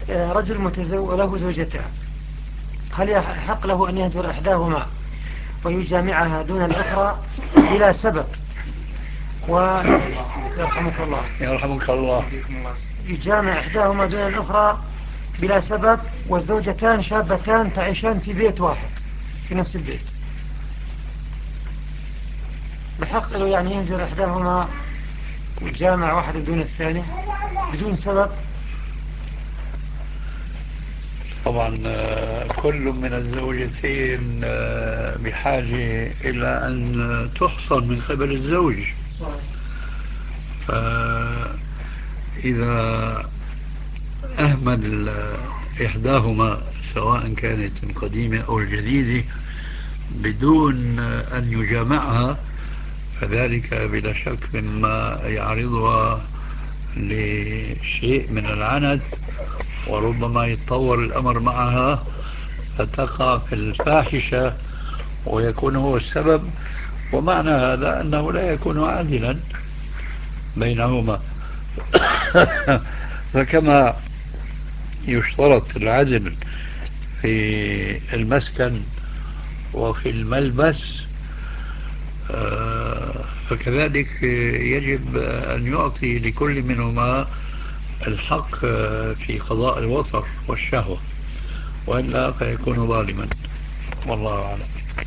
رجل له زوجتان، هل يحق له أن يهجر إحداهما ويجامعها دون الأخرى بلا سبب؟ يرحمك الله. يرحمك الله. يجامع إحداهما دون الأخرى بلا سبب، والزوجتان شابتان تعيشان في بيت واحد في نفس البيت، بحق له يعني يهجر إحداهما ويجامع واحدة دون الثانية بدون سبب؟ طبعا كل من الزوجتين بحاجة إلى أن تحصن من قبل الزوج. فإذا أهمل إحداهما سواء كانت القديمة أو الجديدة بدون أن يجامعها، فذلك بلا شك مما يعرضها لشيء من العنت، وربما يتطور الأمر معها فتقع في الفاحشة ويكون هو السبب. ومعنى هذا أنه لا يكون عادلا بينهما. فكما يشترط العدل في المسكن وفي الملبس، فكذلك يجب أن يعطي لكل منهما الحق في قضاء الوطر والشهوة، وإلا فيكون ظالما. والله أعلم.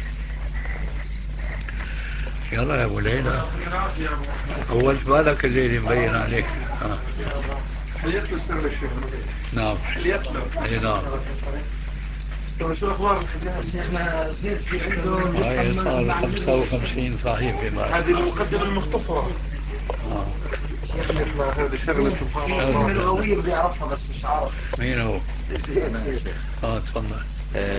يلا يا أبو ليلى، أول بالك الليل مبين عليك. حليت له السر الشيخ. نعم حليت له. أي نعم. شو اخبار شيخنا زيد؟ في عنده هاي صار 55 صحيفة بعد. هذه المقدمة المختصرة. شيخنا هذه شغلة سبحان الله. كلمة لغوية بدي أعرفها بس مش عارف مين هو؟ زيد. تفضل.